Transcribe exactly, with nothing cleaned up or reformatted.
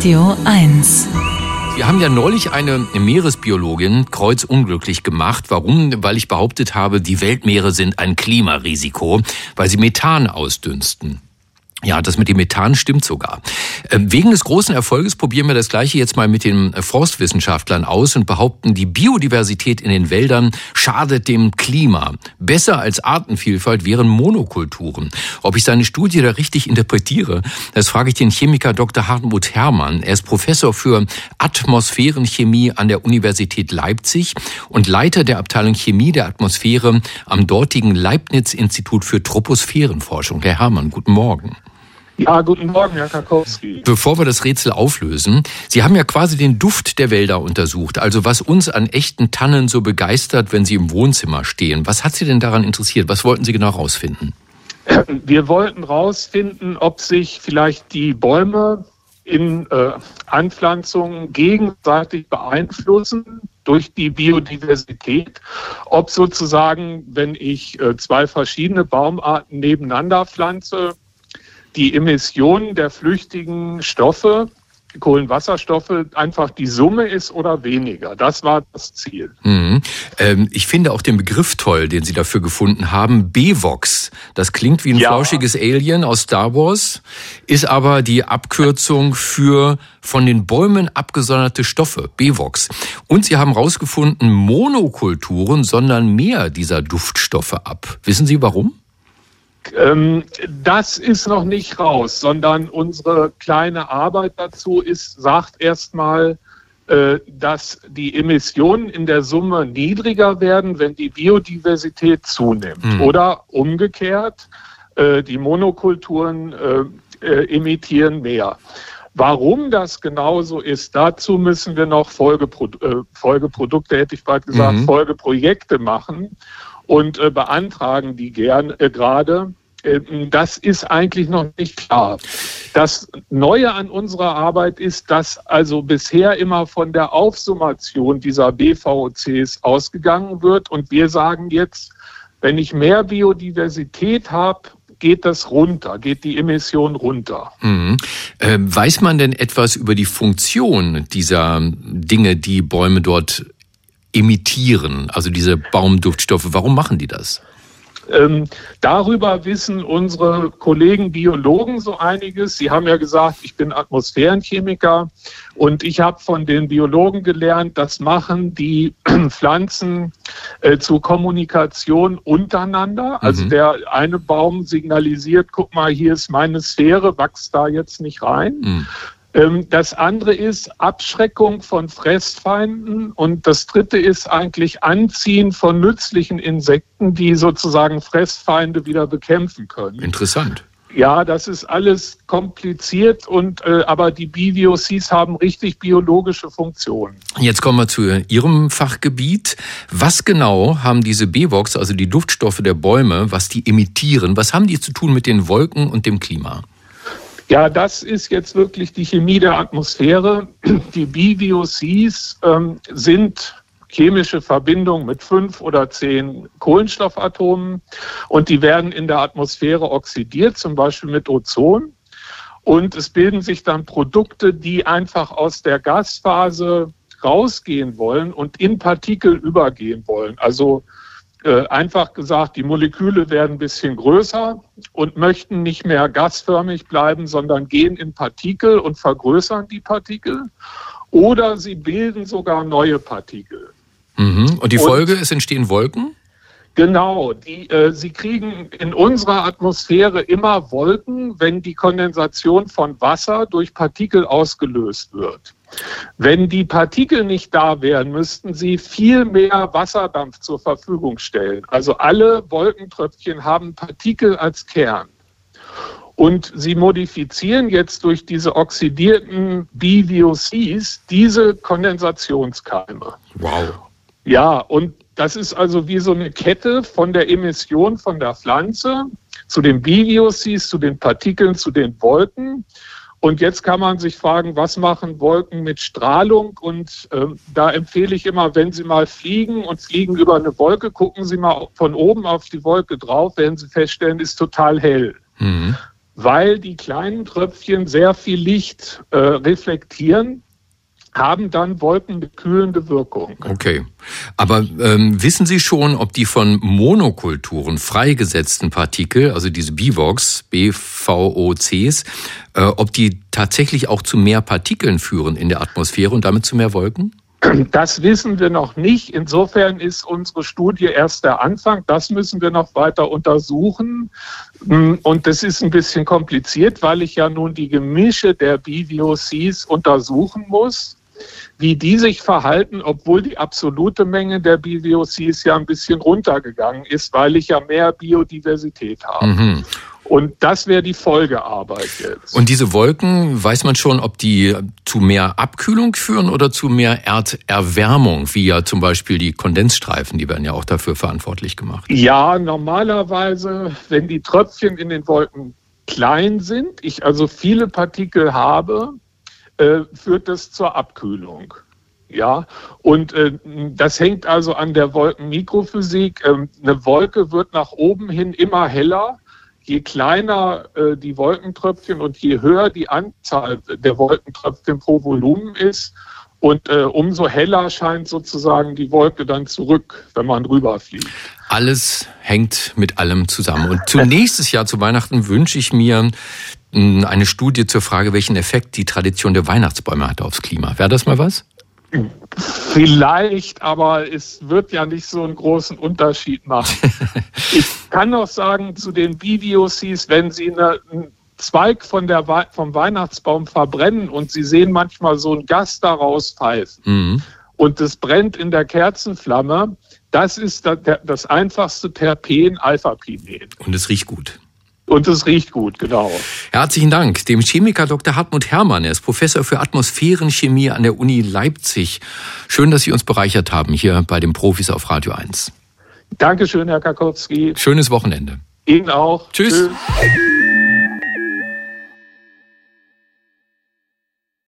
Radio eins. Wir haben ja neulich eine Meeresbiologin kreuzunglücklich gemacht. Warum? Weil ich behauptet habe, die Weltmeere sind ein Klimarisiko, weil sie Methan ausdünsten. Ja, das mit dem Methan stimmt sogar. Wegen des großen Erfolges probieren wir das Gleiche jetzt mal mit den Forstwissenschaftlern aus und behaupten, die Biodiversität in den Wäldern schadet dem Klima. Besser als Artenvielfalt wären Monokulturen. Ob ich seine Studie da richtig interpretiere, das frage ich den Chemiker Doktor Hartmut Herrmann. Er ist Professor für Atmosphärenchemie an der Universität Leipzig und Leiter der Abteilung Chemie der Atmosphäre am dortigen Leibniz-Institut für Troposphärenforschung. Herr Herrmann, guten Morgen. Ja, guten Morgen, Herr Karkowski. Bevor wir das Rätsel auflösen, Sie haben ja quasi den Duft der Wälder untersucht, also was uns an echten Tannen so begeistert, wenn sie im Wohnzimmer stehen. Was hat Sie denn daran interessiert? Was wollten Sie genau rausfinden? Wir wollten rausfinden, ob sich vielleicht die Bäume in äh, Anpflanzungen gegenseitig beeinflussen durch die Biodiversität, ob sozusagen, wenn ich äh, zwei verschiedene Baumarten nebeneinander pflanze, die Emissionen der flüchtigen Stoffe, Kohlenwasserstoffe, einfach die Summe ist oder weniger. Das war das Ziel. Mhm. Ähm, ich finde auch den Begriff toll, den Sie dafür gefunden haben, BEVOX. Das klingt wie ein ja. flauschiges Alien aus Star Wars, ist aber die Abkürzung für von den Bäumen abgesonderte Stoffe, BEVOX. Und Sie haben herausgefunden, Monokulturen sondern mehr dieser Duftstoffe ab. Wissen Sie warum? Das ist noch nicht raus, sondern unsere kleine Arbeit dazu ist, sagt erstmal, dass die Emissionen in der Summe niedriger werden, wenn die Biodiversität zunimmt. Mhm. Oder umgekehrt, die Monokulturen emittieren mehr. Warum das genauso ist, dazu müssen wir noch Folgepro- Folgeprodukte, hätte ich bald gesagt, mhm. Folgeprojekte machen. Und äh, beantragen die gern äh, gerade. Äh, das ist eigentlich noch nicht klar. Das Neue an unserer Arbeit ist, dass also bisher immer von der Aufsummation dieser B V O Cs ausgegangen wird. Und wir sagen jetzt, wenn ich mehr Biodiversität habe, geht das runter, geht die Emission runter. Mhm. Äh, weiß man denn etwas über die Funktion dieser Dinge, die Bäume dort emittieren, also diese Baumduftstoffe? Warum machen die das? Ähm, darüber wissen unsere Kollegen Biologen so einiges. Sie haben ja gesagt, ich bin Atmosphärenchemiker und ich habe von den Biologen gelernt, das machen die Pflanzen äh, zur Kommunikation untereinander. Also mhm. der eine Baum signalisiert, guck mal, hier ist meine Sphäre, wachs da jetzt nicht rein. Mhm. Das andere ist Abschreckung von Fressfeinden und das dritte ist eigentlich Anziehen von nützlichen Insekten, die sozusagen Fressfeinde wieder bekämpfen können. Interessant. Ja, das ist alles kompliziert und äh, aber die B V O Cs haben richtig biologische Funktionen. Jetzt kommen wir zu Ihrem Fachgebiet. Was genau haben diese BEVOX, also die Duftstoffe der Bäume, was die emittieren, was haben die zu tun mit den Wolken und dem Klima? Ja, das ist jetzt wirklich die Chemie der Atmosphäre. Die B V O Cs ähm, sind chemische Verbindungen mit fünf oder zehn Kohlenstoffatomen und die werden in der Atmosphäre oxidiert, zum Beispiel mit Ozon. Und es bilden sich dann Produkte, die einfach aus der Gasphase rausgehen wollen und in Partikel übergehen wollen. Also Äh, einfach gesagt, die Moleküle werden ein bisschen größer und möchten nicht mehr gasförmig bleiben, sondern gehen in Partikel und vergrößern die Partikel. Oder sie bilden sogar neue Partikel. Mhm. Und die Folge, und, es entstehen Wolken? Genau. Die, äh, sie kriegen in unserer Atmosphäre immer Wolken, wenn die Kondensation von Wasser durch Partikel ausgelöst wird. Wenn die Partikel nicht da wären, müssten sie viel mehr Wasserdampf zur Verfügung stellen. Also alle Wolkentröpfchen haben Partikel als Kern. Und sie modifizieren jetzt durch diese oxidierten B V O Cs diese Kondensationskeime. Wow. Ja, und das ist also wie so eine Kette von der Emission von der Pflanze zu den B V O Cs, zu den Partikeln, zu den Wolken. Und jetzt kann man sich fragen, was machen Wolken mit Strahlung? Und äh, da empfehle ich immer, wenn Sie mal fliegen und fliegen über eine Wolke, gucken Sie mal von oben auf die Wolke drauf, werden Sie feststellen, ist total hell. Mhm. weil die kleinen Tröpfchen sehr viel Licht äh, reflektieren, haben dann wolkenbekühlende Wirkung. Okay. Aber ähm, wissen Sie schon, ob die von Monokulturen freigesetzten Partikel, also diese B V O Cs, B V O Cs, äh, ob die tatsächlich auch zu mehr Partikeln führen in der Atmosphäre und damit zu mehr Wolken? Das wissen wir noch nicht. Insofern ist unsere Studie erst der Anfang. Das müssen wir noch weiter untersuchen. Und das ist ein bisschen kompliziert, weil ich ja nun die Gemische der B V O Cs untersuchen muss, wie die sich verhalten, obwohl die absolute Menge der B V O Cs ja ein bisschen runtergegangen ist, weil ich ja mehr Biodiversität habe. Mhm. Und das wäre die Folgearbeit jetzt. Und diese Wolken, weiß man schon, ob die zu mehr Abkühlung führen oder zu mehr Erderwärmung, wie ja zum Beispiel die Kondensstreifen, die werden ja auch dafür verantwortlich gemacht. Ja, normalerweise, wenn die Tröpfchen in den Wolken klein sind, ich also viele Partikel habe, äh, führt das zur Abkühlung. Ja, und äh, das hängt also an der Wolkenmikrophysik. Ähm, eine Wolke wird nach oben hin immer heller. Je kleiner äh, die Wolkentröpfchen und je höher die Anzahl der Wolkentröpfchen pro Volumen ist, und äh, umso heller scheint sozusagen die Wolke dann zurück, wenn man rüberfliegt. Alles hängt mit allem zusammen. Und zu nächstes Jahr, zu Weihnachten, wünsche ich mir eine Studie zur Frage, welchen Effekt die Tradition der Weihnachtsbäume hat aufs Klima. Wäre das mal was? Vielleicht, aber es wird ja nicht so einen großen Unterschied machen. Ich kann noch sagen, zu den B V O Cs, wenn Sie eine, einen Zweig von der, vom Weihnachtsbaum verbrennen und Sie sehen manchmal so ein Gas daraus pfeifen mhm. und es brennt in der Kerzenflamme, das ist das einfachste Terpen, Alpha-Pinen. Und es riecht gut. Und es riecht gut, genau. Herzlichen Dank dem Chemiker Doktor Hartmut Herrmann. Er ist Professor für Atmosphärenchemie an der Uni Leipzig. Schön, dass Sie uns bereichert haben hier bei den Profis auf Radio eins. Dankeschön, Herr Karkowski. Schönes Wochenende. Ihnen auch. Tschüss. Tschüss.